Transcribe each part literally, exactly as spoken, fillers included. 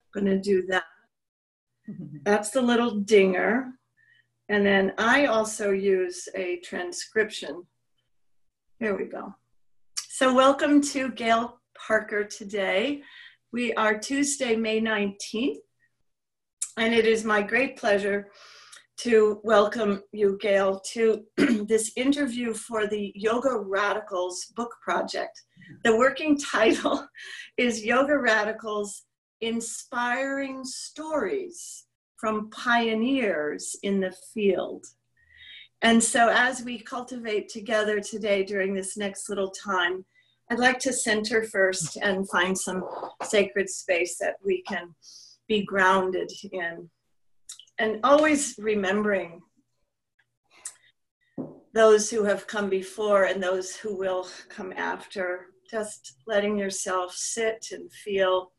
I'm going to do that. That's the little dinger. And then I also use a transcription. Here we go. So welcome to Gail Parker today. We are Tuesday, May nineteenth. And it is my great pleasure to welcome you, Gail, to this interview for the Yoga Radicals book project. The working title is Yoga Radicals: Inspiring Stories from Pioneers in the Field. And so as we cultivate together today during this next little time, I'd like to center first and find some sacred space that we can be grounded in. And always remembering those who have come before and those who will come after, just letting yourself sit and feel.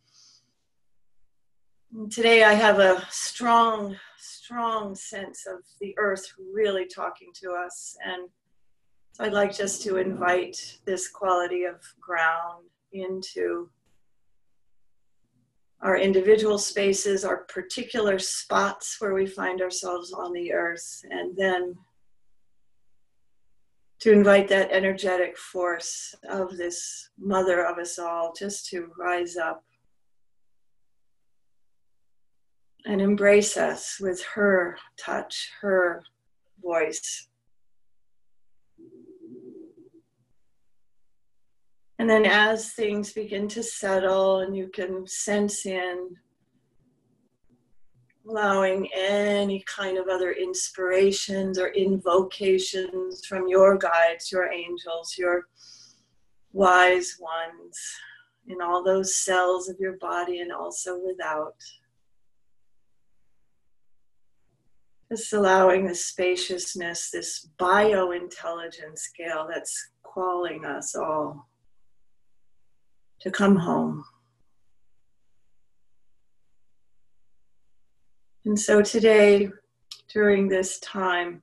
And today I have a strong, strong sense of the earth really talking to us. And so I'd like just to invite this quality of ground into our individual spaces, our particular spots where we find ourselves on the earth, and then to invite that energetic force of this mother of us all just to rise up and embrace us with her touch, her voice. And then as things begin to settle and you can sense in, allowing any kind of other inspirations or invocations from your guides, your angels, your wise ones in all those cells of your body and also without. Just allowing the spaciousness, this biointelligence scale that's calling us all to come home. And so today, during this time,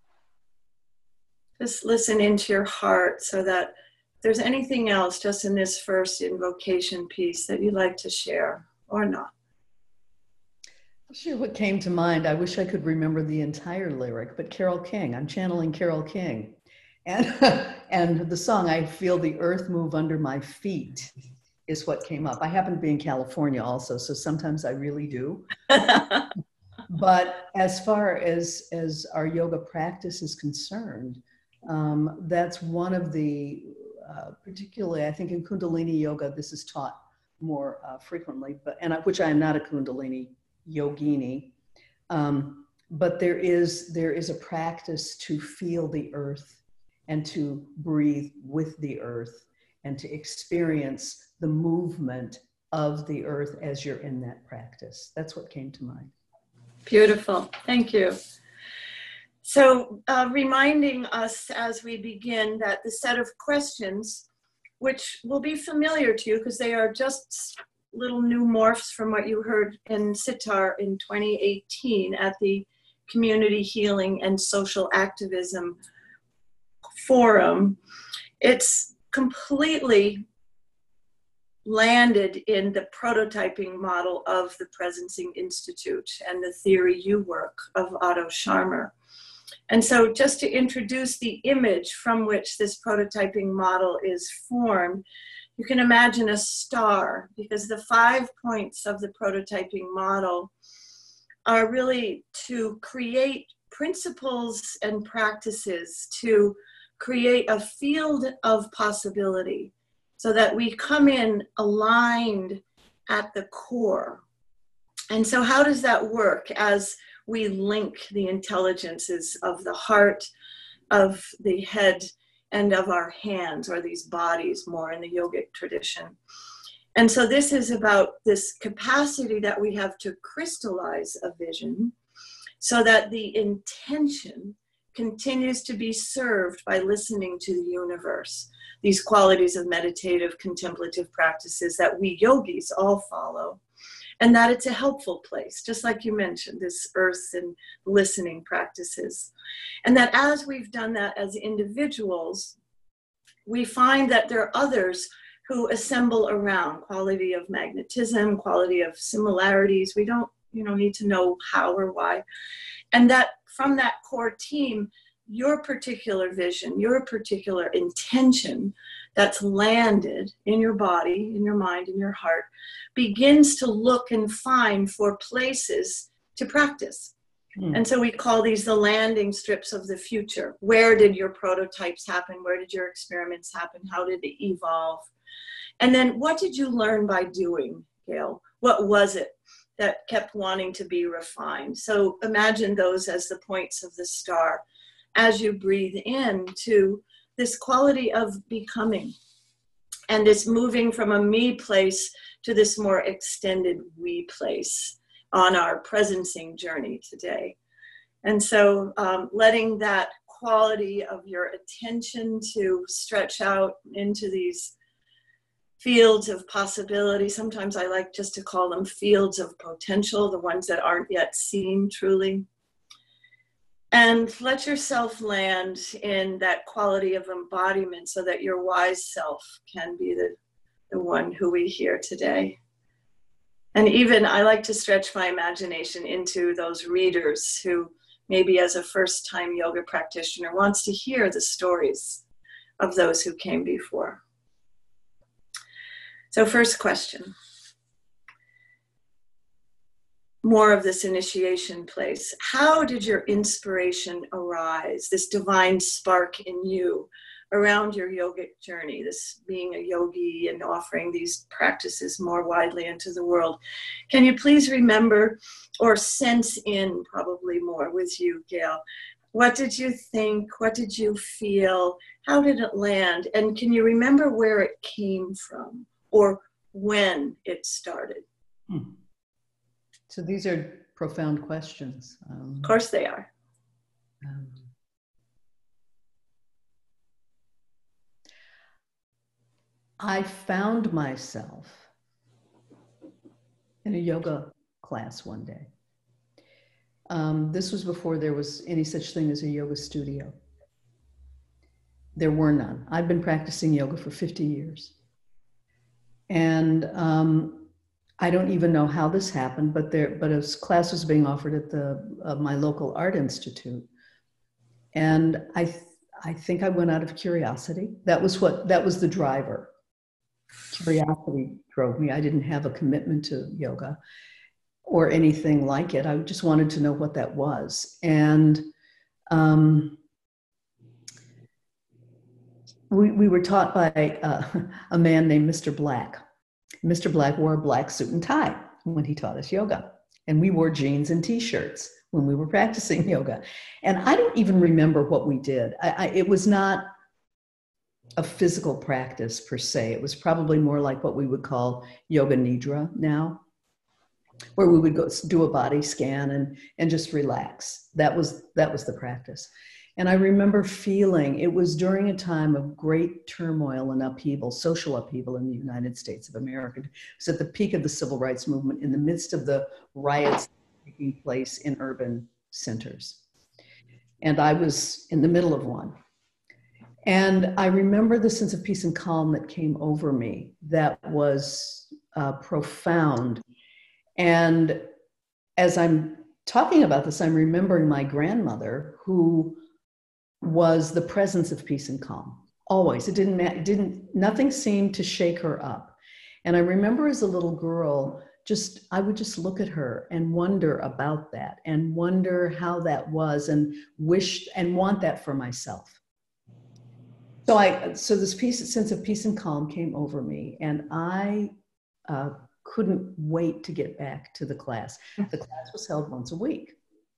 just listen into your heart so that if there's anything else just in this first invocation piece that you'd like to share or not. Sure, what came to mind, I wish I could remember the entire lyric, but Carole King, I'm channeling Carole King. And, and the song, I Feel the Earth Move Under My Feet, is what came up. I happen to be in California also, so sometimes I really do. But as far as, as our yoga practice is concerned, um, that's one of the, uh, particularly I think in Kundalini yoga, this is taught more uh, frequently, but and I, which I am not a Kundalini yogini, um, but there is there is a practice to feel the earth and to breathe with the earth and to experience the movement of the earth as you're in that practice. That's what came to mind. Beautiful, thank you. So uh, reminding us as we begin that the set of questions, which will be familiar to you because they are just little new morphs from what you heard in Sitar in twenty eighteen at the Community Healing and Social Activism Forum. It's completely landed in the prototyping model of the Presencing Institute and the theory U work of Otto Scharmer. And so just to introduce the image from which this prototyping model is formed, you can imagine a star, because the five points of the prototyping model are really to create principles and practices to create a field of possibility so that we come in aligned at the core. And so how does that work as we link the intelligences of the heart, of the head, and of our hands, or these bodies more in the yogic tradition? And so this is about this capacity that we have to crystallize a vision so that the intention continues to be served by listening to the universe. These qualities of meditative, contemplative practices that we yogis all follow, and that it's a helpful place, just like you mentioned, this earth and listening practices. And that as we've done that as individuals, we find that there are others who assemble around quality of magnetism, quality of similarities. We don't, you know, need to know how or why. And that from that core team, your particular vision, your particular intention that's landed in your body, in your mind, in your heart, begins to look and find for places to practice. Mm. And so we call these the landing strips of the future. Where did your prototypes happen? Where did your experiments happen? How did it evolve? And then what did you learn by doing, Gail? What was it that kept wanting to be refined? So imagine those as the points of the star as you breathe in to this quality of becoming and this moving from a me place to this more extended we place on our presencing journey today. And so um, letting that quality of your attention to stretch out into these fields of possibility. Sometimes I like just to call them fields of potential, the ones that aren't yet seen truly. And let yourself land in that quality of embodiment so that your wise self can be the, the one who we hear today. And even I like to stretch my imagination into those readers who maybe as a first-time yoga practitioner wants to hear the stories of those who came before. So first question. More of this initiation place. How did your inspiration arise, this divine spark in you around your yogic journey, this being a yogi and offering these practices more widely into the world? Can you please remember or sense in probably more with you, Gail? What did you think? What did you feel? How did it land? And can you remember where it came from or when it started? Hmm. So these are profound questions. Um, of course they are. Um, I found myself in a yoga class one day. Um, this was before there was any such thing as a yoga studio. There were none. I'd been practicing yoga for fifty years. And um, I don't even know how this happened, but there, but a class was being offered at the uh, my local art institute, and I, th- I think I went out of curiosity. That was what that was the driver. Curiosity drove me. I didn't have a commitment to yoga or anything like it. I just wanted to know what that was, and um, we we were taught by uh, a man named Mister Black. Mister Black wore a black suit and tie when he taught us yoga. And we wore jeans and t-shirts when we were practicing yoga. And I don't even remember what we did. I, I, it was not a physical practice per se. It was probably more like what we would call yoga nidra now, where we would go do a body scan and, and just relax. That was, that was the practice. And I remember feeling, it was during a time of great turmoil and upheaval, social upheaval in the United States of America. It was at the peak of the civil rights movement, in the midst of the riots taking place in urban centers. And I was in the middle of one. And I remember the sense of peace and calm that came over me that was uh, profound. And as I'm talking about this, I'm remembering my grandmother, who was the presence of peace and calm. Always. It didn't matter. It didn't, nothing seemed to shake her up. And I remember as a little girl, just, I would just look at her and wonder about that and wonder how that was and wish and want that for myself. So I, so this peace, sense of peace and calm came over me, and I uh, couldn't wait to get back to the class. The class was held once a week.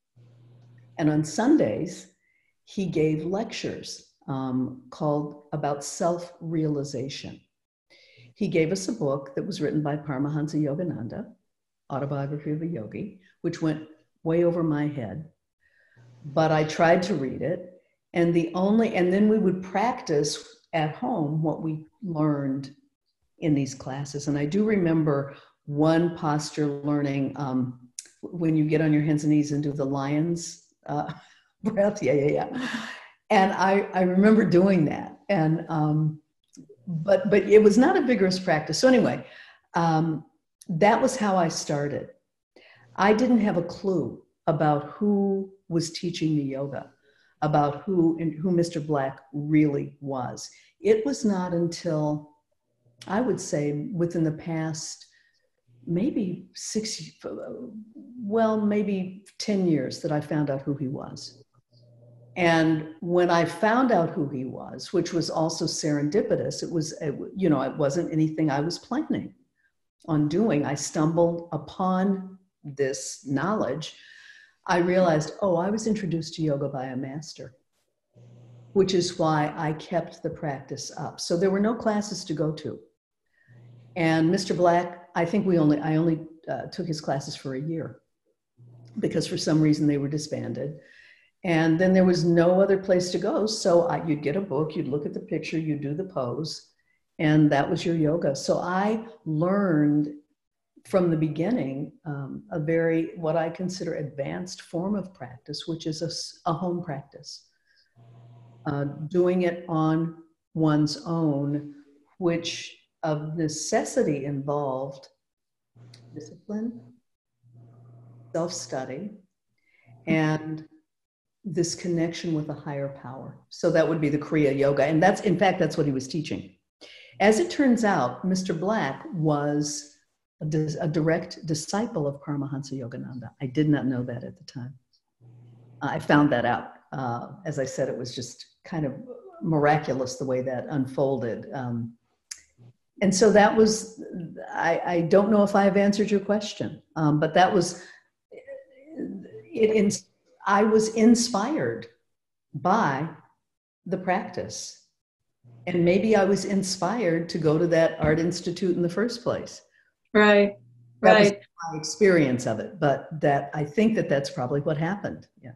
And on Sundays, he gave lectures um, called about self-realization. He gave us a book that was written by Paramahansa Yogananda, Autobiography of a Yogi, which went way over my head. But I tried to read it, and the only, and then we would practice at home what we learned in these classes. And I do remember one posture learning um, when you get on your hands and knees and do the lion's uh, breath. Yeah, yeah, yeah. And I, I remember doing that. And um, but but it was not a vigorous practice. So anyway, um, that was how I started. I didn't have a clue about who was teaching me yoga, about who and who Mister Black really was. It was not until, I would say, within the past maybe six, well, maybe ten years that I found out who he was. And when I found out who he was, which was also serendipitous, it was, you know, it wasn't anything I was planning on doing. I stumbled upon this knowledge. I realized, oh, I was introduced to yoga by a master, which is why I kept the practice up. So there were no classes to go to. And Mister Black, I think we only, I only uh, took his classes for a year because for some reason they were disbanded. And then there was no other place to go. So I, you'd get a book, you'd look at the picture, you'd do the pose, and that was your yoga. So I learned from the beginning um, a very, what I consider advanced form of practice, which is a, a home practice. Uh, doing it on one's own, which of necessity involved discipline, self-study, and this connection with a higher power. So that would be the Kriya Yoga. And that's, in fact, that's what he was teaching. As it turns out, Mister Black was a, a direct disciple of Paramahansa Yogananda. I did not know that at the time. I found that out. Uh, as I said, it was just kind of miraculous the way that unfolded. Um, and so that was, I, I don't know if I've answered your question, um, but that was, it, it, I was inspired by the practice. And maybe I was inspired to go to that art institute in the first place. Right, that right. was my experience of it, but that I think that that's probably what happened. Yeah.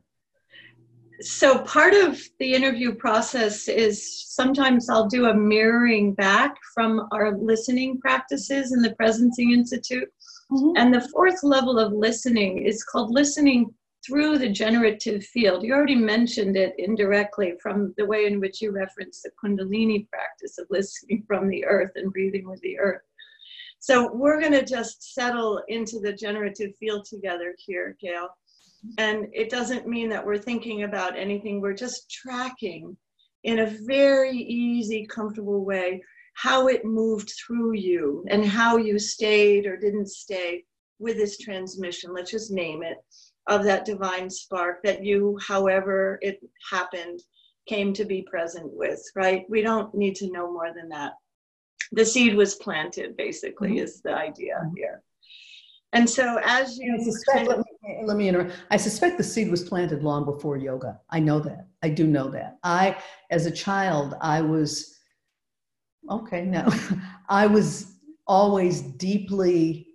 So part of the interview process is sometimes I'll do a mirroring back from our listening practices in the Presencing Institute. Mm-hmm. And the fourth level of listening is called listening through the generative field. You already mentioned it indirectly from the way in which you referenced the Kundalini practice of listening from the earth and breathing with the earth. So we're going to just settle into the generative field together here, Gail. And it doesn't mean that we're thinking about anything. We're just tracking in a very easy, comfortable way how it moved through you and how you stayed or didn't stay with this transmission. Let's just name it, of that divine spark that you, however it happened, came to be present with, right? We don't need to know more than that. The seed was planted, basically, mm-hmm. is the idea here. And so as you... I suspect, let, me, let me interrupt. I suspect the seed was planted long before yoga. I know that. I do know that. I, as a child, I was, okay, no. I was always deeply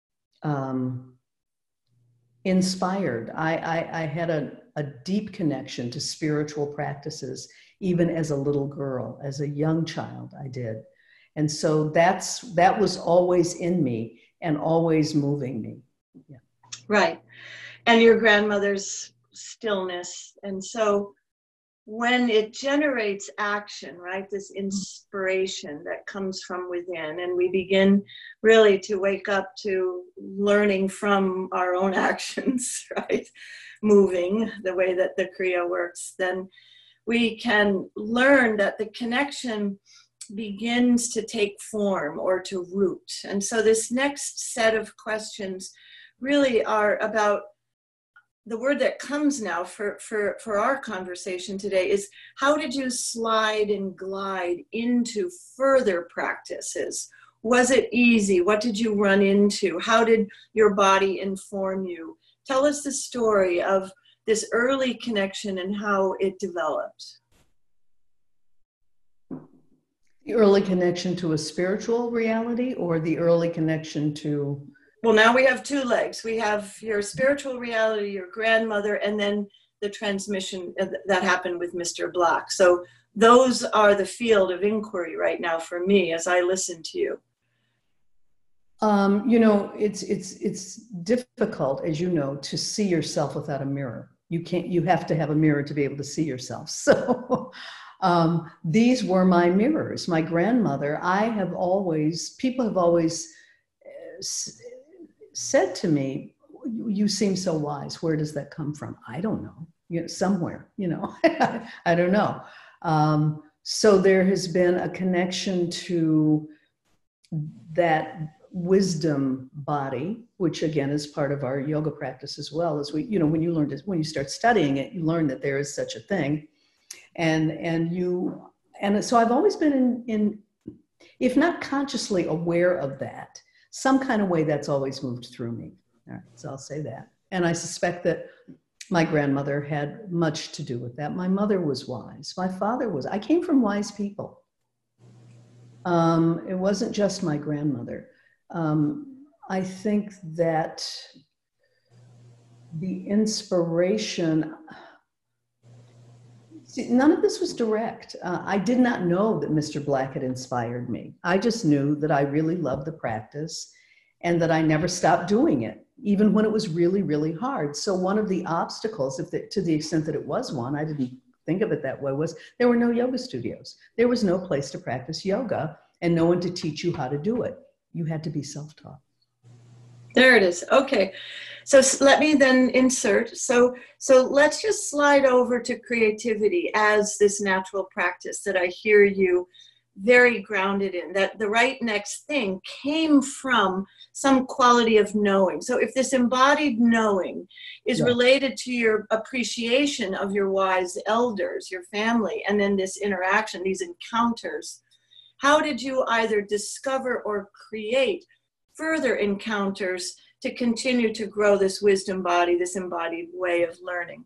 um, inspired. I, I, I had a, a deep connection to spiritual practices, even as a little girl, as a young child, I did. And so that's, that was always in me and always moving me. Yeah. Right. And your grandmother's stillness. And so when it generates action, right, this inspiration that comes from within, and we begin really to wake up to learning from our own actions, right, moving the way that the Kriya works, then we can learn that the connection begins to take form or to root. And so this next set of questions really are about, the word that comes now for, for, for our conversation today is, how did you slide and glide into further practices? Was it easy? What did you run into? How did your body inform you? Tell us the story of this early connection and how it developed. The early connection to a spiritual reality, or the early connection to... Well, now we have two legs. We have your spiritual reality, your grandmother, and then the transmission that happened with Mister Black. So those are the field of inquiry right now for me as I listen to you. Um, you know, it's, it's, it's difficult, as you know, to see yourself without a mirror. You can't, you have to have a mirror to be able to see yourself. So Um, these were my mirrors. My grandmother, I have always, people have always uh, s- said to me, you, you seem so wise. Where does that come from? I don't know, you know, somewhere, you know, I don't know. Um, so there has been a connection to that wisdom body, which again is part of our yoga practice as well. As we, you know, when you learn to, when you start studying it, you learn that there is such a thing. And, and you, and so I've always been in, in, if not consciously aware of that, some kind of way that's always moved through me. All right, so I'll say that. And I suspect that my grandmother had much to do with that. My mother was wise. My father was, I came from wise people. Um, it wasn't just my grandmother. Um, I think that the inspiration, see, none of this was direct. Uh, I did not know that Mister Black had inspired me. I just knew that I really loved the practice and that I never stopped doing it, even when it was really, really hard. So one of the obstacles, if the, to the extent that it was one, I didn't think of it that way, was there were no yoga studios. There was no place to practice yoga and no one to teach you how to do it. You had to be self-taught. There it is. Okay. So let me then insert. So, so let's just slide over to creativity as this natural practice that I hear you very grounded in, that the right next thing came from some quality of knowing. So if this embodied knowing is Yeah. related to your appreciation of your wise elders, your family, and then this interaction, these encounters, how did you either discover or create further encounters to continue to grow this wisdom body, this embodied way of learning?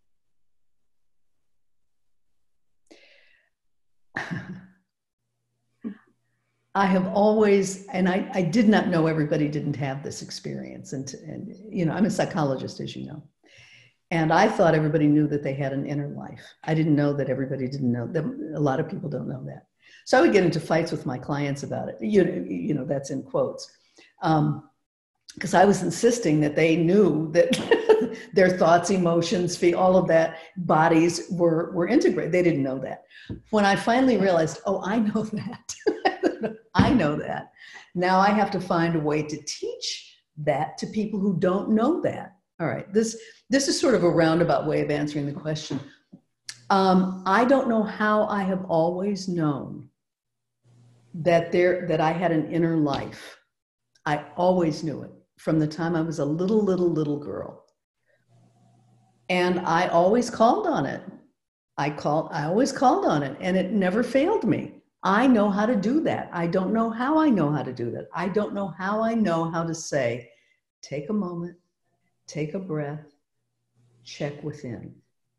I have always, and I, I did not know everybody didn't have this experience. And, and, you know, I'm a psychologist, as you know. And I thought everybody knew that they had an inner life. I didn't know that everybody didn't know that. A lot of people don't know that. So I would get into fights with my clients about it. You know, you know that's in quotes. Um, because I was insisting that they knew that their thoughts, emotions, feel, all of that, bodies were, were integrated. They didn't know that. When I finally realized, oh, I know that. I know that. Now I have to find a way to teach that to people who don't know that. All right, this, this is sort of a roundabout way of answering the question. Um, I don't know how I have always known that there, that I had an inner life. I always knew it from the time I was a little, little, little girl. And I always called on it. I called, I always called on it, and it never failed me. I know how to do that. I don't know how I know how to do that. I don't know how I know how to say, take a moment, take a breath, check within.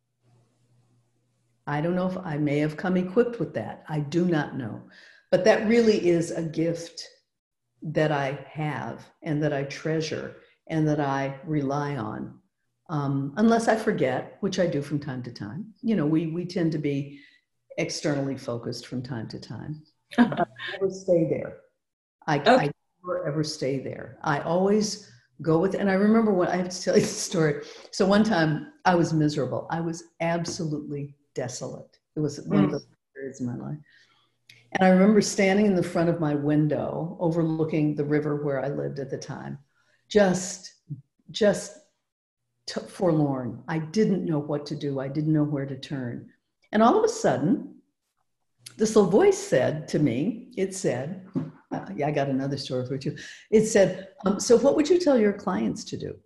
I don't know if I may have come equipped with that. I do not know. But that really is a gift that I have and that I treasure and that I rely on. Um, unless I forget, which I do from time to time. You know, we, we tend to be externally focused from time to time. But I never stay there. I, okay. I never ever stay there. I always go with, and I remember when, I have to tell you the story. So one time I was miserable. I was absolutely desolate. It was one mm. of those periods in my life. And I remember standing in the front of my window overlooking the river where I lived at the time, just, just t- forlorn. I didn't know what to do. I didn't know where to turn. And all of a sudden, this little voice said to me, it said, uh, yeah, I got another story for you. It said, um, so what would you tell your clients to do?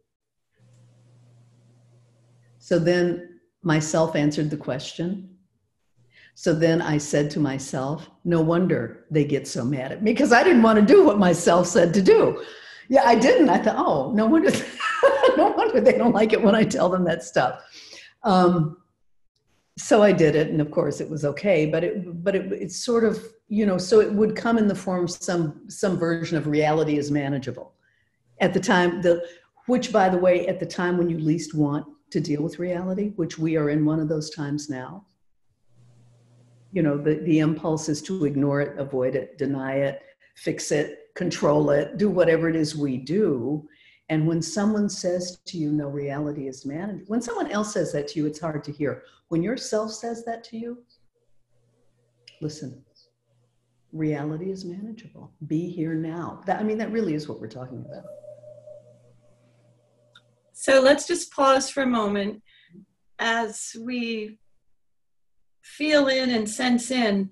So then myself answered the question. So then I said to myself, no wonder they get so mad at me, because I didn't want to do what myself said to do. Yeah, I didn't. I thought, oh, no wonder, no wonder they don't like it when I tell them that stuff. Um, so I did it, and of course it was okay, but it, but it, it's sort of, you know, so it would come in the form of some, some version of reality is manageable. At the time, the, which by the way, at the time when you least want to deal with reality, which we are in one of those times now, you know, the, the impulse is to ignore it, avoid it, deny it, fix it, control it, do whatever it is we do. And when someone says to you, no, reality is managed, when someone else says that to you, it's hard to hear. When yourself says that to you, listen, reality is manageable. Be here now. That, I mean, that really is what we're talking about. So let's just pause for a moment as we feel in and sense in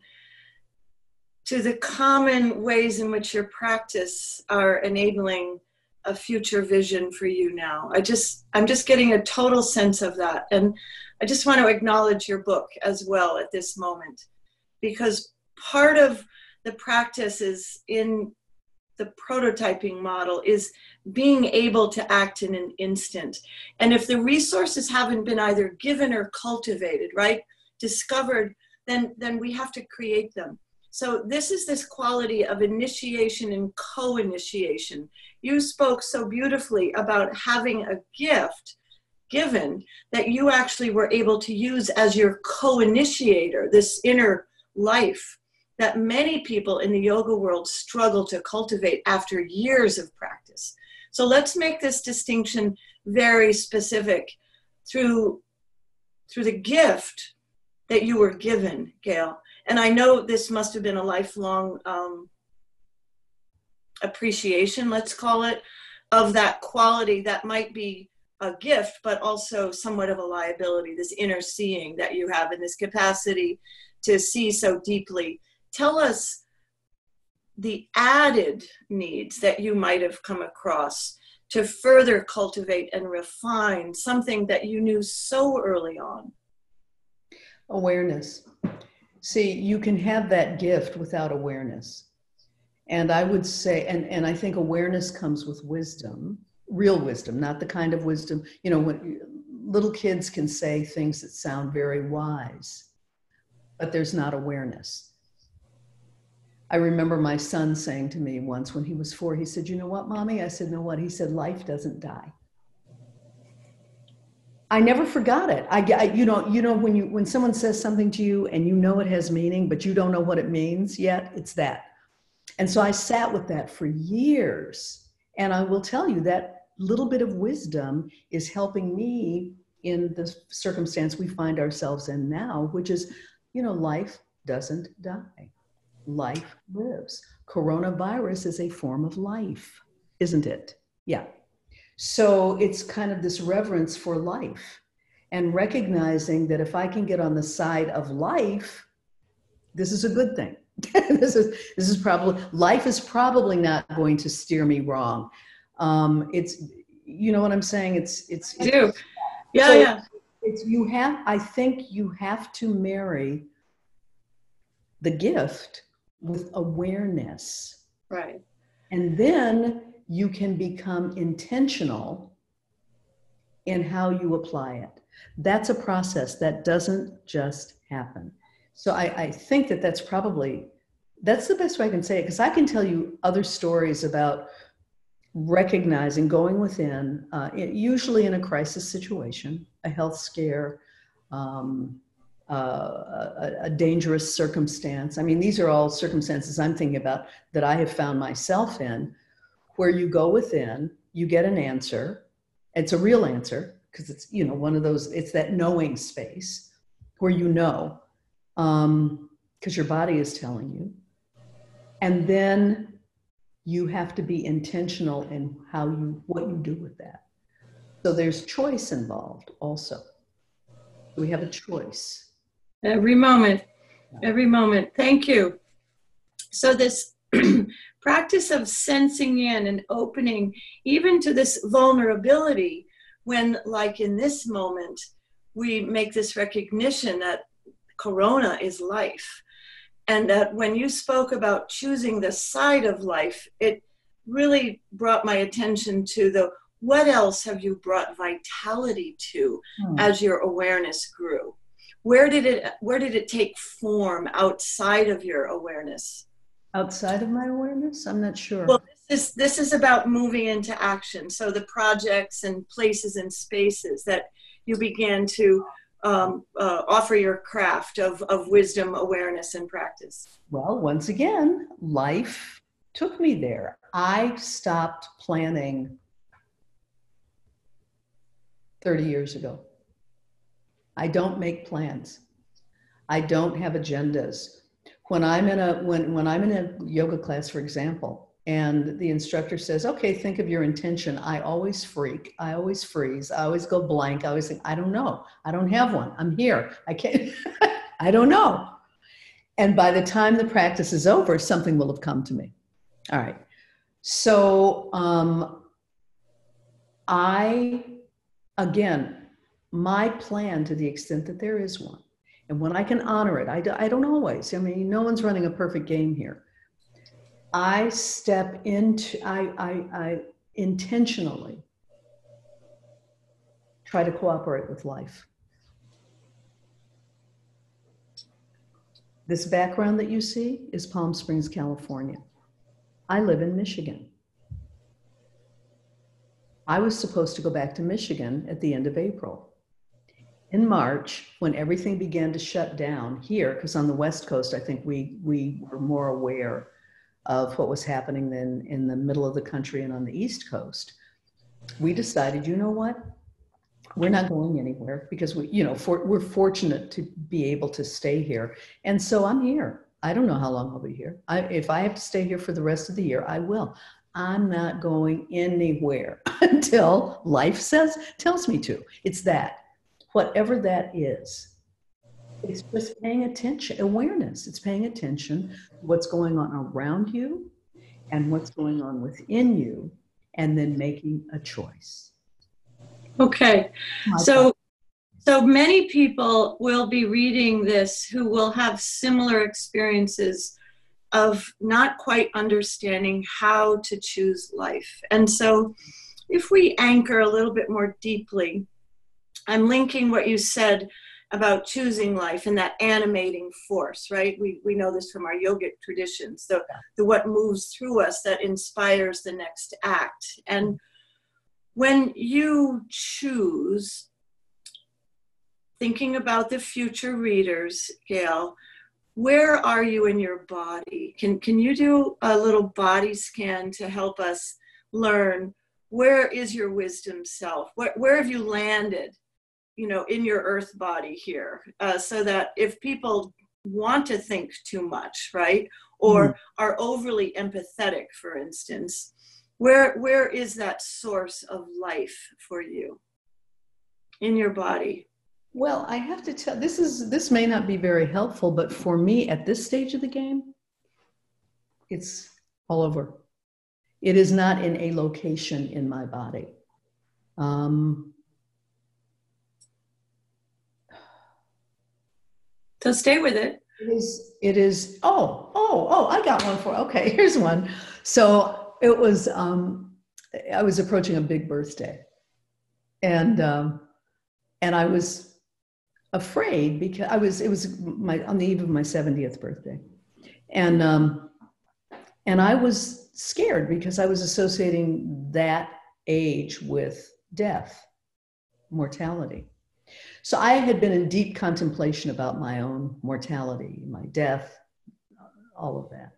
to the common ways in which your practice are enabling a future vision for you now. I just, I'm just getting a total sense of that. And I just want to acknowledge your book as well at this moment, because part of the practice is in the prototyping model is being able to act in an instant. And if the resources haven't been either given or cultivated, right, discovered, then, then we have to create them. So this is this quality of initiation and co-initiation. You spoke so beautifully about having a gift given that you actually were able to use as your co-initiator, this inner life that many people in the yoga world struggle to cultivate after years of practice. So let's make this distinction very specific through, through the gift that you were given, Gail. And I know this must have been a lifelong um, appreciation, let's call it, of that quality that might be a gift, but also somewhat of a liability, this inner seeing that you have and this capacity to see so deeply. Tell us the added needs that you might have come across to further cultivate and refine something that you knew so early on. Awareness. See, you can have that gift without awareness. And I would say, and, and I think awareness comes with wisdom, real wisdom, not the kind of wisdom, you know, when little kids can say things that sound very wise, but there's not awareness. I remember my son saying to me once when he was four, he said, "You know what, Mommy?" I said, "No, what?" He said, "Life doesn't die." I never forgot it. I, I, you know, you know, when you, when someone says something to you and you know it has meaning, but you don't know what it means yet, it's that. And so I sat with that for years. And I will tell you that little bit of wisdom is helping me in the circumstance we find ourselves in now, which is, you know, life doesn't die. Life lives. Coronavirus is a form of life, isn't it? Yeah. So it's kind of this reverence for life and recognizing that if I can get on the side of life, this is a good thing. this is this is probably, life is probably not going to steer me wrong. Um, it's, you know what I'm saying? It's, it's, I do. Yeah, so yeah. It's, you have, I think you have to marry the gift with awareness. Right. And then you can become intentional in how you apply it. That's a process that doesn't just happen. So I, I think that that's probably, that's the best way I can say it, because I can tell you other stories about recognizing, going within, uh, usually in a crisis situation, a health scare, um, uh, a, a dangerous circumstance. I mean, these are all circumstances I'm thinking about that I have found myself in, where you go within, you get an answer. It's a real answer because it's, you know, one of those, it's that knowing space where you know, um, because your body is telling you. And then you have to be intentional in how you, what you do with that. So there's choice involved also. We have a choice. Every moment, every moment. Thank you. So this practice of sensing in and opening even to this vulnerability when, like in this moment, we make this recognition that Corona is life. And that when you spoke about choosing the side of life, it really brought my attention to the, what else have you brought vitality to hmm. as your awareness grew? Where did it, where did it take form outside of your awareness? Outside of my awareness? I'm not sure. Well, this is, this is about moving into action. So the projects and places and spaces that you began to um, uh, offer your craft of, of wisdom, awareness, and practice. Well, once again, life took me there. I stopped planning thirty years ago. I don't make plans. I don't have agendas. when I'm in a when when I'm in a yoga class, for example, and the instructor says, "Okay, think of your intention," I always freak. I always freeze. I always go blank. I always think, "I don't know. I don't have one. I'm here. I can't. I don't know." And by the time the practice is over, something will have come to me. All right. So um, I, again, my plan, to the extent that there is one, and when I can honor it, I, do, I don't always. I mean, no one's running a perfect game here. I step into, I, I, I intentionally try to cooperate with life. This background that you see is Palm Springs, California. I live in Michigan. I was supposed to go back to Michigan at the end of April. In March, when everything began to shut down here, because on the West Coast, I think we, we were more aware of what was happening than in the middle of the country and on the East Coast, we decided, you know what? We're not going anywhere because we, you know, for, we're fortunate to be able to stay here. And so I'm here. I don't know how long I'll be here. I, if I have to stay here for the rest of the year, I will. I'm not going anywhere until life says, tells me to. It's that, whatever that is. It's just paying attention, awareness. It's paying attention to what's going on around you and what's going on within you, and then making a choice. Okay, so so many people will be reading this who will have similar experiences of not quite understanding how to choose life. And so if we anchor a little bit more deeply, I'm linking what you said about choosing life and that animating force, right? We we know this from our yogic traditions, the, the what moves through us that inspires the next act. And when you choose, thinking about the future readers, Gail, where are you in your body? Can, can you do a little body scan to help us learn where is your wisdom self? Where, where have you landed, you know, in your earth body here? Uh, so that if people want to think too much, right? Or mm. are overly empathetic, for instance, Where where is that source of life for you in your body? Well, I have to tell, this is this may not be very helpful, but for me at this stage of the game, it's all over. It is not in a location in my body. Um, so stay with it. It is. It is. Oh, oh, oh! I got one for. Okay, here's one. So. It was, um, I was approaching a big birthday, and um, and I was afraid because I was, it was my, on the eve of my seventieth birthday. And, um, and I was scared because I was associating that age with death, mortality. So I had been in deep contemplation about my own mortality, my death, all of that.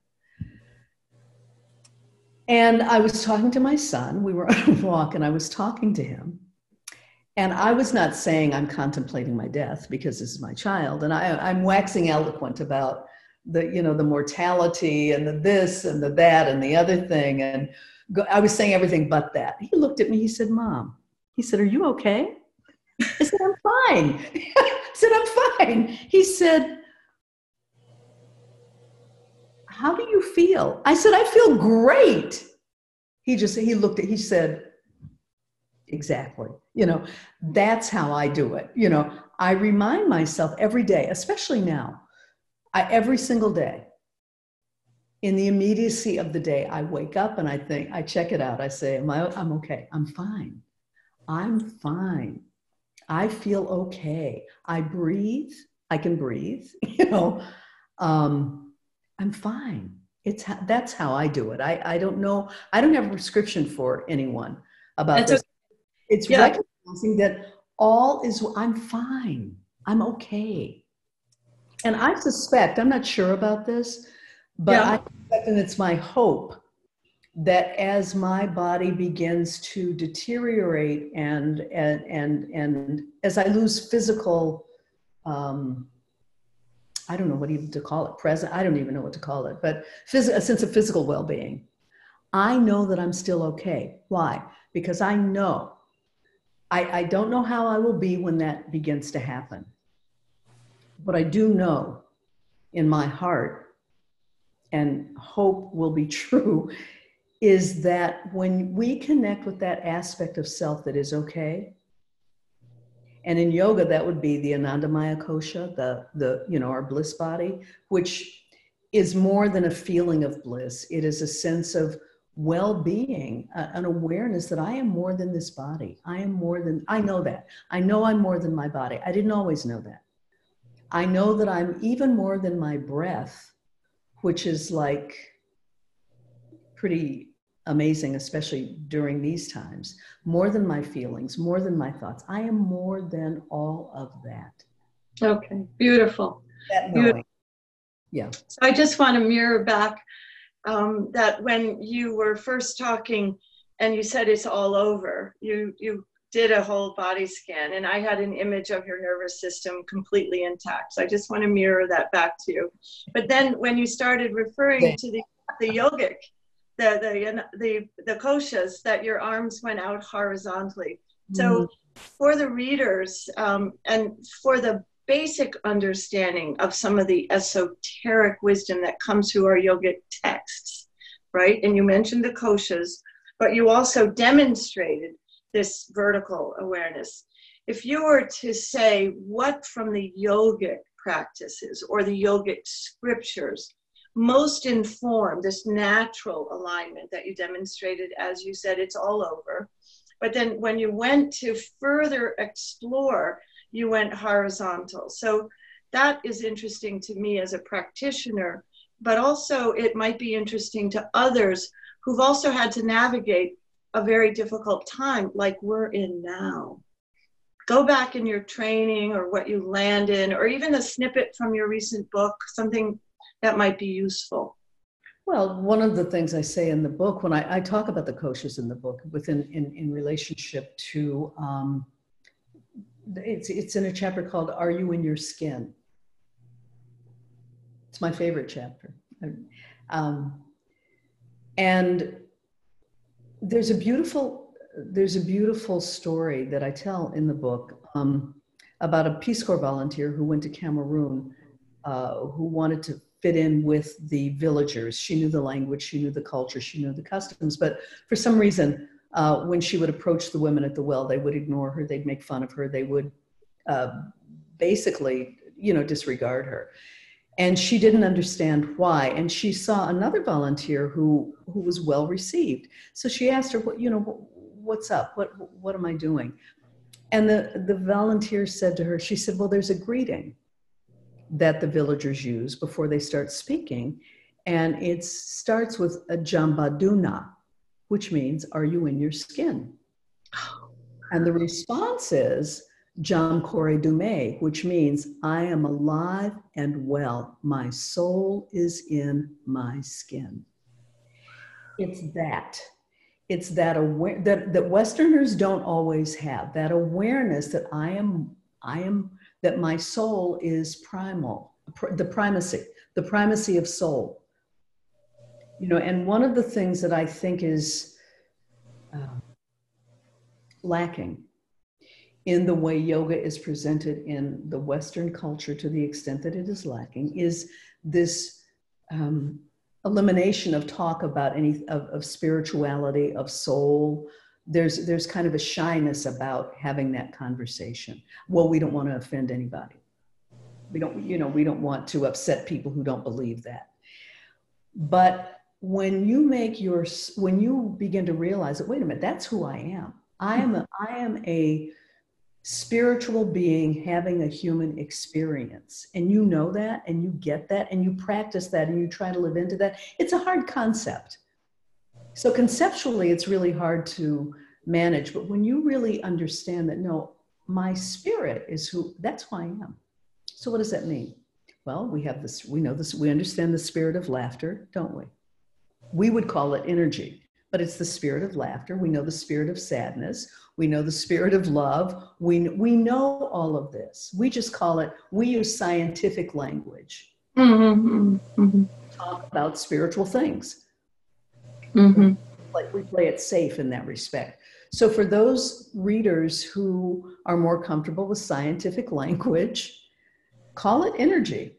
And I was talking to my son. We were on a walk and I was talking to him. And I was not saying I'm contemplating my death because this is my child. And I, I'm waxing eloquent about the, you know, the mortality and the this and the that and the other thing. And go, I was saying everything but that. He looked at me, he said, "Mom," he said, "Are you okay?" I said, "I'm fine." I said, "I'm fine." He said, "How do you feel?" I said, "I feel great." He just, he looked at, he said, "Exactly." You know, that's how I do it. You know, I remind myself every day, especially now, I, every single day, in the immediacy of the day, I wake up and I think, I check it out. I say, Am I, I'm okay. I'm fine. I'm fine. I feel okay. I breathe. I can breathe, you know, um, I'm fine. It's, that's how I do it. I, I don't know. I don't have a prescription for anyone about that's this. Okay. It's yeah. recognizing that all is, I'm fine. I'm okay. And I suspect, I'm not sure about this, but yeah. I suspect, and it's my hope, that as my body begins to deteriorate and, and, and, and as I lose physical um, I don't know what even to call it, present, I don't even know what to call it, but phys- a sense of physical well-being. I know that I'm still okay. Why? Because I know, I, I don't know how I will be when that begins to happen. But I do know in my heart, and hope will be true, is that when we connect with that aspect of self that is okay, and in yoga, that would be the Anandamaya Kosha, the, the, you know, our bliss body, which is more than a feeling of bliss. It is a sense of well-being, uh, an awareness that I am more than this body. I am more than, I know that. I know I'm more than my body. I didn't always know that. I know that I'm even more than my breath, which is like pretty amazing, especially during these times, more than my feelings, more than my thoughts. I am more than all of that. Okay, beautiful. That Beautiful. knowing. Yeah. So I just want to mirror back um, that when you were first talking and you said it's all over, you, you did a whole body scan, and I had an image of your nervous system completely intact. So I just want to mirror that back to you. But then when you started referring to the, the yogic, the, the, the, the koshas, that your arms went out horizontally. So mm. for the readers um, and for the basic understanding of some of the esoteric wisdom that comes through our yogic texts, right? And you mentioned the koshas, but you also demonstrated this vertical awareness. If you were to say what from the yogic practices or the yogic scriptures most inform this natural alignment that you demonstrated, as you said, it's all over. But then when you went to further explore, you went horizontal. So that is interesting to me as a practitioner, but also it might be interesting to others who've also had to navigate a very difficult time like we're in now. Go back in your training or what you land in, or even a snippet from your recent book, something that might be useful. Well, one of the things I say in the book, when I, I talk about the koshas in the book, within in, in relationship to, um, it's, it's in a chapter called Are You in Your Skin? It's my favorite chapter. Um, and there's a beautiful, there's a beautiful story that I tell in the book um, about a Peace Corps volunteer who went to Cameroon, uh, who wanted to fit in with the villagers. She knew the language, she knew the culture, she knew the customs, but for some reason, uh, when she would approach the women at the well, they would ignore her, they'd make fun of her, they would uh, basically, you know, disregard her. And she didn't understand why. And she saw another volunteer who, who was well received. So she asked her, what, you know, what's up? What, what am I doing? And the, the volunteer said to her, she said, well, there's a greeting that the villagers use before they start speaking. And it starts with a jambaduna, which means, are you in your skin? And the response is jam kore dume, which means I am alive and well. My soul is in my skin. It's that. It's that aware that, that Westerners don't always have, that awareness that I am, I am, that my soul is primal, the primacy, the primacy of soul. You know, and one of the things that I think is uh, lacking in the way yoga is presented in the Western culture, to the extent that it is lacking, is this um, elimination of talk about any of, of spirituality, of soul. There's there's kind of a shyness about having that conversation. Well, we don't want to offend anybody. We don't, you know, we don't want to upset people who don't believe that. But when you make your, when you begin to realize that, wait a minute, that's who I am. I am a, I am a spiritual being having a human experience, and you know that, and you get that, and you practice that, and you try to live into that. It's a hard concept. So conceptually, it's really hard to manage. But when you really understand that, no, my spirit is who, that's who I am. So what does that mean? Well, we have this, we know this, we understand the spirit of laughter, don't we? We would call it energy, but it's the spirit of laughter. We know the spirit of sadness. We know the spirit of love. We, we know all of this. We just call it, we use scientific language. Mm-hmm. Mm-hmm. Talk about spiritual things. Mm-hmm. Like we play it safe in that respect. So for those readers who are more comfortable with scientific language, call it energy.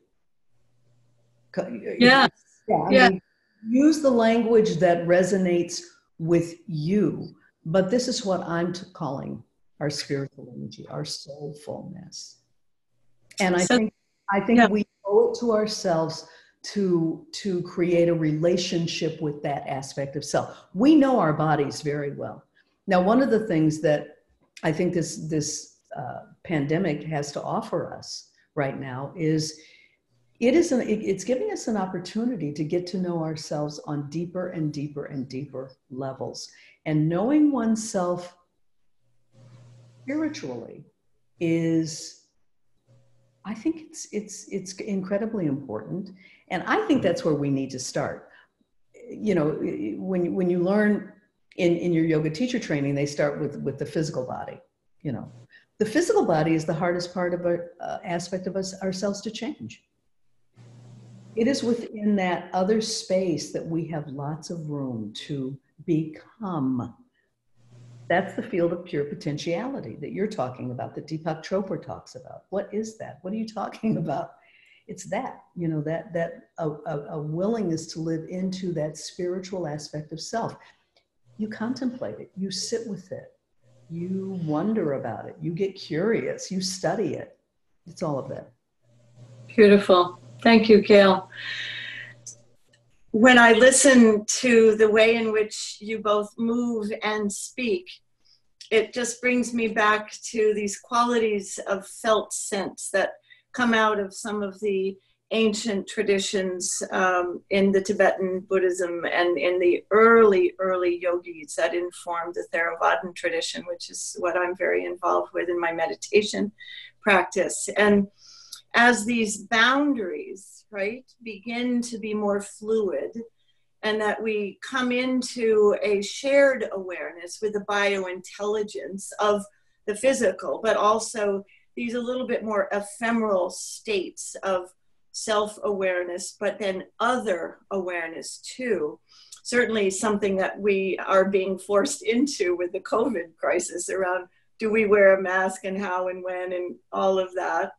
Yeah. Yeah, I yeah. mean, use the language that resonates with you. But this is what I'm t- calling our spiritual energy, our soulfulness. And I So, think I think yeah. we owe it to ourselves to to create a relationship with that aspect of self. We know our bodies very well. Now, one of the things that I think this this uh, pandemic has to offer us right now is it is an, it, it's giving us an opportunity to get to know ourselves on deeper and deeper and deeper levels. And knowing oneself spiritually is, I think it's it's it's incredibly important. And I think that's where we need to start. You know, when when you learn in, in your yoga teacher training, they start with, with the physical body. You know, the physical body is the hardest part of our uh, aspect of us ourselves to change. It is within that other space that we have lots of room to become. That's the field of pure potentiality that you're talking about, that Deepak Chopra talks about. What is that? What are you talking about? It's that, you know, that that a, a, a willingness to live into that spiritual aspect of self. You contemplate it, you sit with it, you wonder about it, you get curious, you study it. It's all of that. Beautiful. Thank you, Gail. When I listen to the way in which you both move and speak, it just brings me back to these qualities of felt sense that come out of some of the ancient traditions um, in the Tibetan Buddhism and in the early, early yogis that informed the Theravadan tradition, which is what I'm very involved with in my meditation practice. And as these boundaries, right, begin to be more fluid, and that we come into a shared awareness with the biointelligence of the physical, but also these a little bit more ephemeral states of self-awareness, but then other awareness too. Certainly something that we are being forced into with the COVID crisis around, do we wear a mask and how and when and all of that.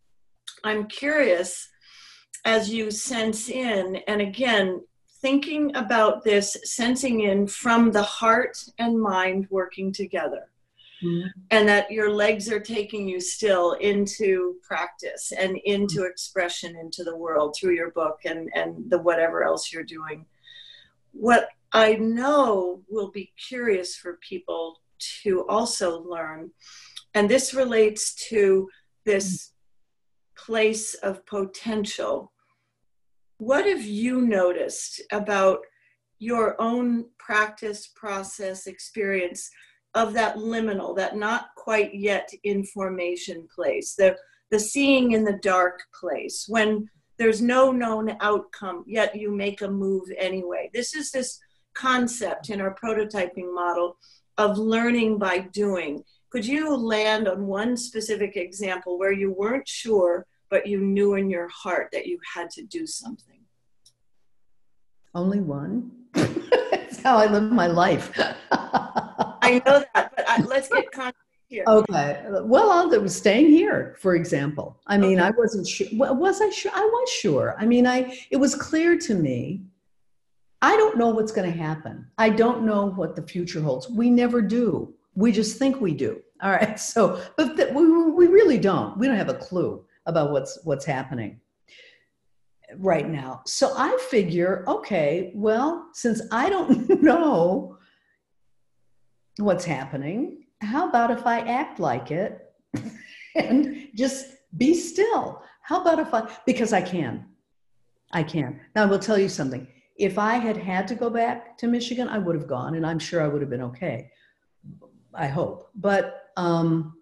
I'm curious, as you sense in, and again, thinking about this sensing in from the heart and mind working together, mm-hmm. and that your legs are taking you still into practice and into mm-hmm. expression into the world through your book and, and the whatever else you're doing. What I know will be curious for people to also learn, and this relates to this place of potential. What have you noticed about your own practice, process, experience of that liminal, that not quite yet information place, the, the seeing in the dark place, when there's no known outcome, yet you make a move anyway? This is this concept in our prototyping model of learning by doing. Could you land on one specific example where you weren't sure, but you knew in your heart that you had to do something? Only one. That's how I live my life. I know that, but I, let's get concrete here. Okay. Well, I was staying here, for example. I mean, okay. I wasn't sure. Was I sure? I was sure. I mean, I. It was clear to me. I don't know what's going to happen. I don't know what the future holds. We never do. We just think we do. All right. So, but th- we we really don't. We don't have a clue about what's what's happening right now. So I figure, okay, well, since I don't know what's happening, how about if I act like it and just be still? How about if I, because I can, I can. Now I will tell you something. If I had had to go back to Michigan, I would have gone, and I'm sure I would have been okay. I hope. But um,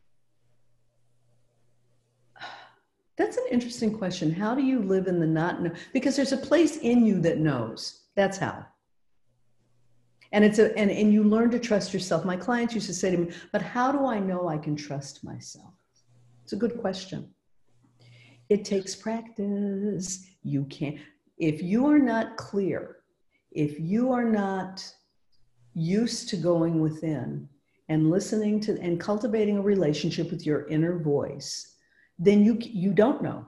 that's an interesting question. How do you live in the not know? Because there's a place in you that knows. That's how. And it's a and, and you learn to trust yourself. My clients used to say to me, but how do I know I can trust myself? It's a good question. It takes practice. You can't, if you are not clear, if you are not used to going within and listening to and cultivating a relationship with your inner voice, then you you don't know.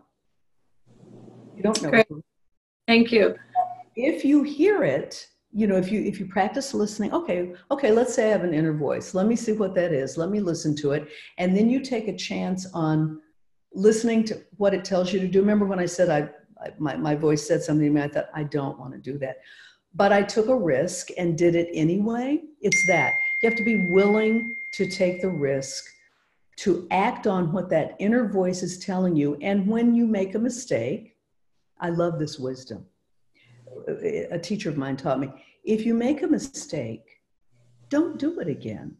You don't know. Great. Thank you. If you hear it, you know, if you if you practice listening, okay, okay, let's say I have an inner voice. Let me see what that is. Let me listen to it. And then you take a chance on listening to what it tells you to do. Remember when I said I, I my, my voice said something to me, I thought, I don't want to do that. But I took a risk and did it anyway. It's that. You have to be willing to take the risk, to act on what that inner voice is telling you. And when you make a mistake, I love this wisdom. A teacher of mine taught me, if you make a mistake, don't do it again.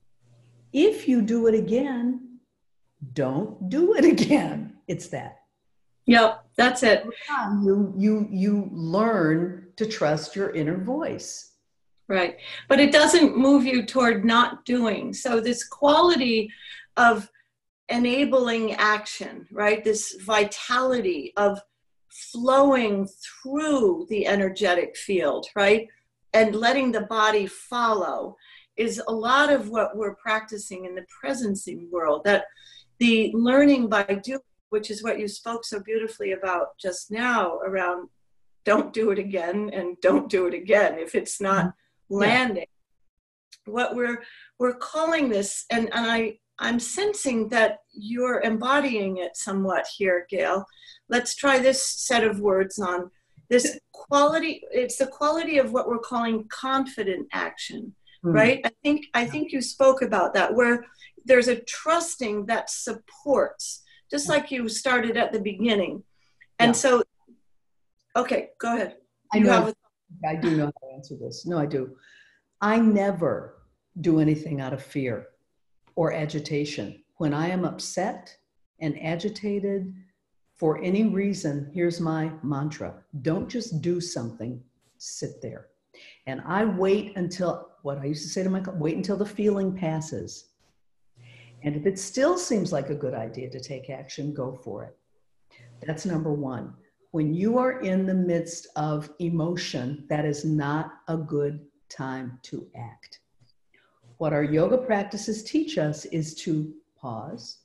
If you do it again, don't do it again. It's that. Yep, that's it. You, you, you learn to trust your inner voice. Right. But it doesn't move you toward not doing. So this quality of enabling action, right? This vitality of flowing through the energetic field, right? And letting the body follow is a lot of what we're practicing in the presencing world, that the learning by doing, which is what you spoke so beautifully about just now around don't do it again and don't do it again if it's not landing. Yeah. What we're we're calling this, and, and I, I'm sensing that you're embodying it somewhat here, Gail. Let's try this set of words on this quality. It's the quality of what we're calling confident action, mm. right? I think I think you spoke about that, where there's a trusting that supports, just like you started at the beginning. And yeah. so, okay, go ahead. I know. Have a- I do know how to answer this. No, I do. I never do anything out of fear or agitation. When I am upset and agitated for any reason, here's my mantra. Don't just do something, sit there. And I wait until, what I used to say to my client, wait until the feeling passes. And if it still seems like a good idea to take action, go for it. That's number one. When you are in the midst of emotion, that is not a good time to act. What our yoga practices teach us is to pause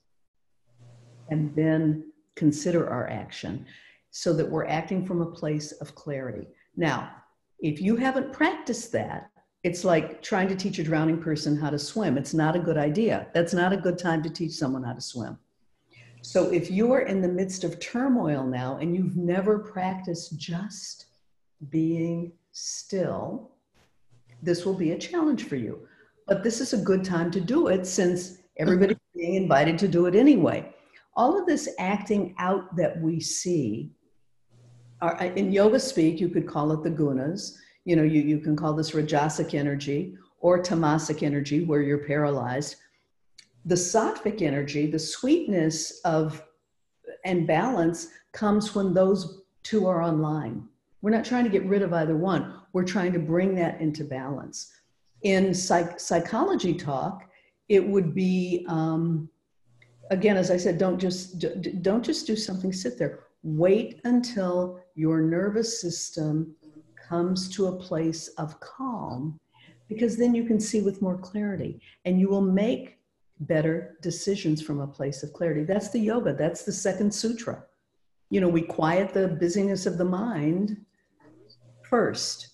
and then consider our action so that we're acting from a place of clarity. Now, if you haven't practiced that, it's like trying to teach a drowning person how to swim. It's not a good idea. That's not a good time to teach someone how to swim. So if you are in the midst of turmoil now and you've never practiced just being still, this will be a challenge for you. But this is a good time to do it since everybody's being invited to do it anyway. All of this acting out that we see, are, in yoga speak, you could call it the gunas. You know, you, you can call this rajasic energy or tamasic energy where you're paralyzed. The sattvic energy, the sweetness of and balance comes when those two are online. We're not trying to get rid of either one. We're trying to bring that into balance. In psych psychology talk, it would be, um, again, as I said, don't just, don't just do something, sit there. Wait until your nervous system comes to a place of calm, because then you can see with more clarity and you will make better decisions from a place of clarity. That's the yoga. That's the second sutra. You know, we quiet the busyness of the mind first.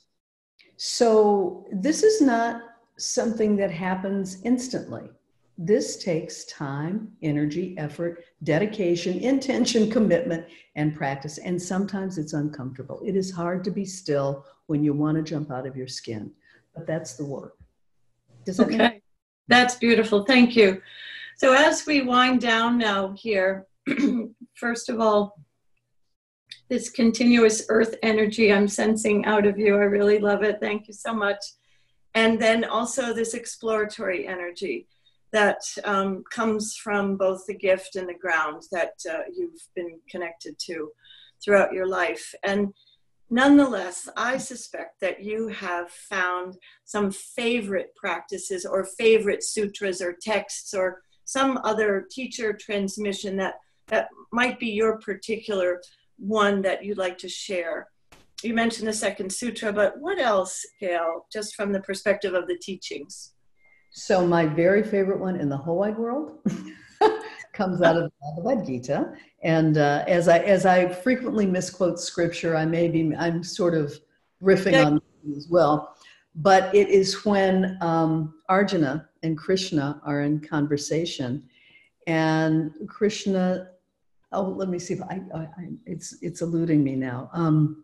So this is not something that happens instantly. This takes time, energy, effort, dedication, intention, commitment, and practice. And sometimes it's uncomfortable. It is hard to be still when you want to jump out of your skin, but that's the work. Does that okay. make- That's beautiful. Thank you. So as we wind down now here, first of all, this continuous earth energy I'm sensing out of you, I really love it. Thank you so much. And then also this exploratory energy that um, comes from both the gift and the ground that uh, you've been connected to throughout your life. And Nonetheless, I suspect that you have found some favorite practices or favorite sutras or texts or some other teacher transmission that, that might be your particular one that you'd like to share. You mentioned the second sutra, but what else, Gail, just from the perspective of the teachings? So my very favorite one in the whole wide world comes out of the Bhagavad Gita. And uh, as I as I frequently misquote scripture, I may be, I'm sort of riffing Yeah. on it as well. But it is when um, Arjuna and Krishna are in conversation, and Krishna, oh, let me see if I, I, I it's it's eluding me now. Um,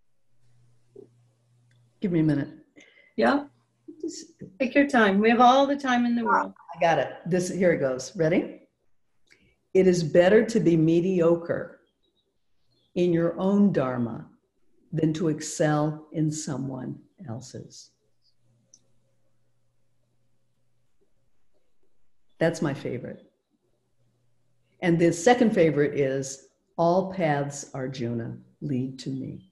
give me a minute. Yeah. Just, Take your time. We have all the time in the world. I got it. This, here it goes. Ready? It is better to be mediocre in your own dharma than to excel in someone else's. That's my favorite. And the second favorite is, all paths, Arjuna, lead to me.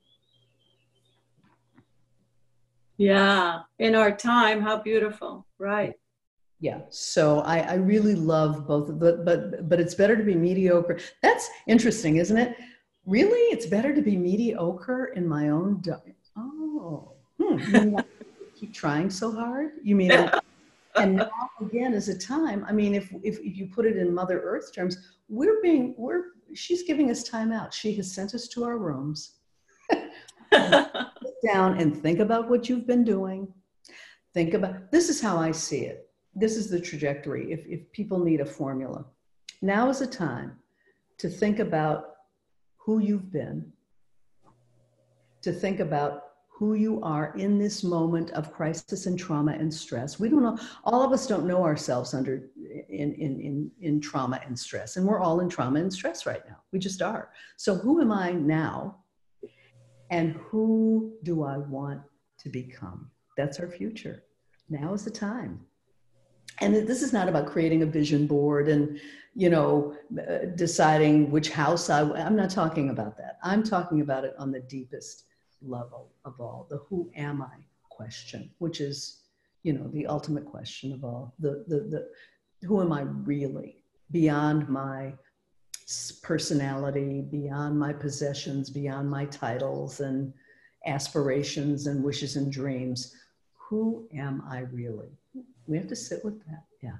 Yeah, in our time, how beautiful, right? Yeah, so I, I really love both, but but but it's better to be mediocre. That's interesting, isn't it? Really, it's better to be mediocre in my own. Do- oh, hmm. You mean I keep trying so hard? You mean? I, and now again is a time. I mean, if, if if you put it in Mother Earth terms, we're being we're she's giving us time out. She has sent us to our rooms. Sit down and think about what you've been doing. Think about, this is how I see it. This is the trajectory. If, if people need a formula, now is a time to think about who you've been, to think about who you are in this moment of crisis and trauma and stress. We don't know, all of us don't know ourselves under in, in, in, in trauma and stress, and we're all in trauma and stress right now. We just are. So who am I now? And who do I want to become? That's our future. Now is the time. And this is not about creating a vision board and, you know, uh, deciding which house I, I'm not talking about that. I'm talking about it on the deepest level of all, the who am I question, which is, you know, the ultimate question of all, the, the, the who am I really, beyond my personality, beyond my possessions, beyond my titles and aspirations and wishes and dreams. Who am I really? We have to sit with that. Yeah.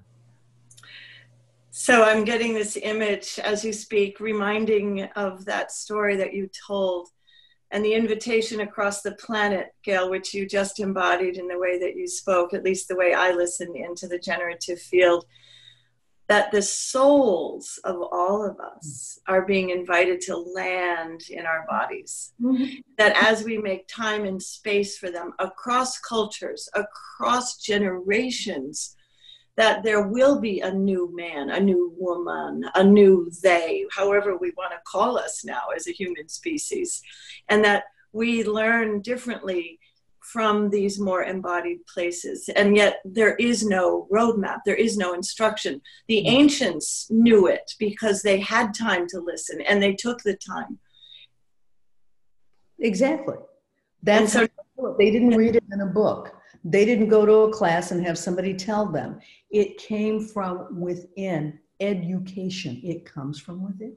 So I'm getting this image as you speak, reminding of that story that you told and the invitation across the planet, Gail, which you just embodied in the way that you spoke, at least the way I listened into the generative field, that the souls of all of us are being invited to land in our bodies. Mm-hmm. That as we make time and space for them across cultures, across generations, that there will be a new man, a new woman, a new they, however we want to call us now as a human species, and that we learn differently from these more embodied places. And yet there is no roadmap, there is no instruction. The mm-hmm. ancients knew it because they had time to listen and they took the time. Exactly. That's so, how they didn't read it in a book. They didn't go to a class and have somebody tell them. It came from within. Education, it comes from within.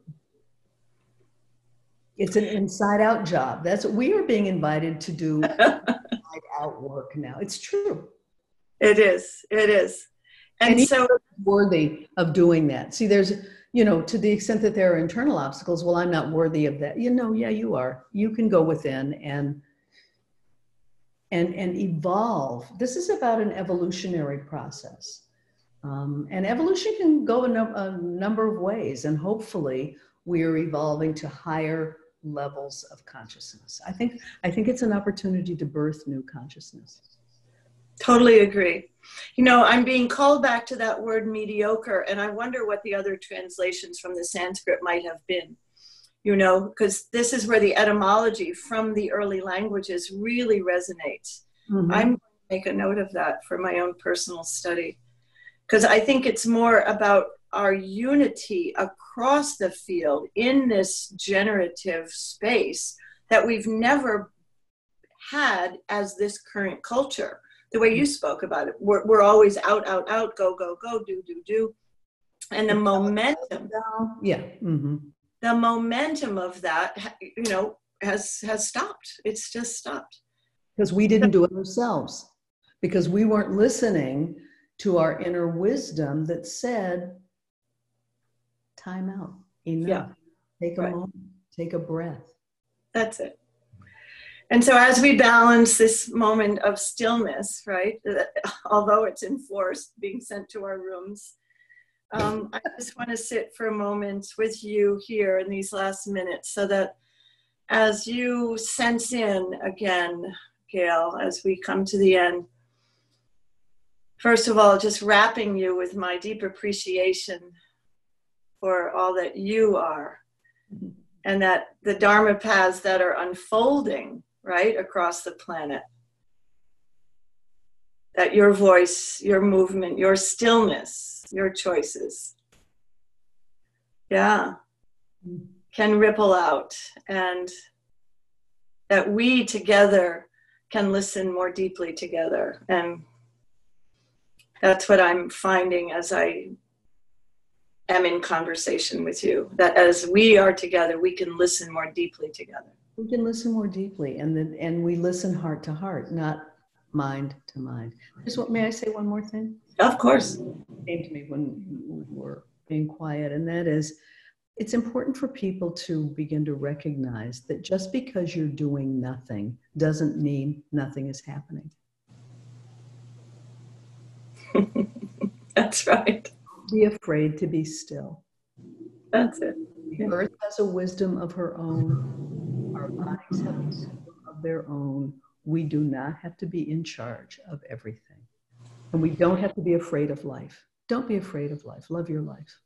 It's an inside out job. That's what we are being invited to do. Out work now. It's true. It is. It is. And, and so worthy of doing that. See, there's, you know, to the extent that there are internal obstacles, well, I'm not worthy of that. You know, yeah, you are. You can go within and and and evolve. This is about an evolutionary process. Um, and evolution can go a, no, a number of ways, and hopefully we are evolving to higher levels of consciousness. I think I think it's an opportunity to birth new consciousness. Totally agree. You know, I'm being called back to that word mediocre, and I wonder what the other translations from the Sanskrit might have been. You know, because this is where the etymology from the early languages really resonates. Mm-hmm. I'm going to make a note of that for my own personal study, because I think it's more about our unity across the field in this generative space that we've never had as this current culture, the way you spoke about it. We're, we're always out, out, out, go, go, go, do, do, do. And the momentum, yeah, mm-hmm. the momentum of that, you know, has, has stopped. It's just stopped. Because we didn't do it ourselves. Because we weren't listening to our inner wisdom that said, time out, enough, yeah. take a right. moment, take a breath. That's it. And so as we balance this moment of stillness, right, although it's enforced, being sent to our rooms, um, I just want to sit for a moment with you here in these last minutes so that as you sense in again, Gail, as we come to the end, first of all, just wrapping you with my deep appreciation for all that you are, and that the Dharma paths that are unfolding, right, across the planet, that your voice, your movement, your stillness, your choices, yeah, can ripple out, and that we together can listen more deeply together. And that's what I'm finding as I am in conversation with you, that as we are together, we can listen more deeply together. We can listen more deeply, and then and we listen heart to heart, not mind to mind. Just what, may I say one more thing? Of course. It came to me when we were being quiet, and that is, it's important for people to begin to recognize that just because you're doing nothing doesn't mean nothing is happening. That's right. Don't be afraid to be still. That's it. The earth has a wisdom of her own. Our bodies have a wisdom of their own. We do not have to be in charge of everything. And we don't have to be afraid of life. Don't be afraid of life. Love your life.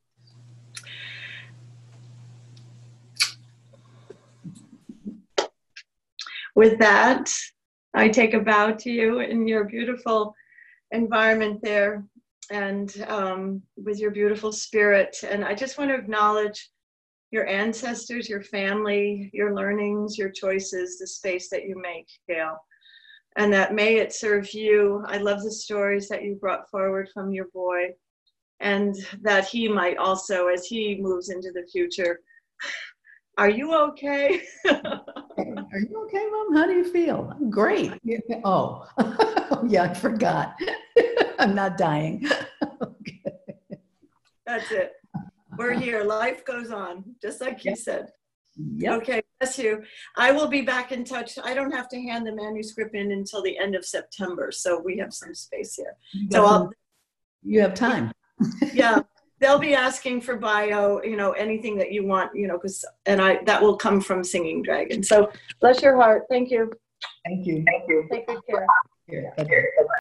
With that, I take a bow to you in your beautiful environment there, and um, with your beautiful spirit. And I just want to acknowledge your ancestors, your family, your learnings, your choices, the space that you make, Gail. And that may it serve you. I love the stories that you brought forward from your boy, and that he might also, as he moves into the future, are you okay? Are you okay, Mom? How do you feel? I'm great. Oh, yeah, I forgot. I'm not dying. Okay. That's it. We're here. Life goes on, just like you said. Yep. Okay, bless you. I will be back in touch. I don't have to hand the manuscript in until the end of September, so we have some space here. You So I'll, you have time. Yeah, they'll be asking for bio, you know, anything that you want, you know, because, and I, that will come from Singing Dragon. So bless your heart. Thank you. Thank you. Thank you. Take good care. Here,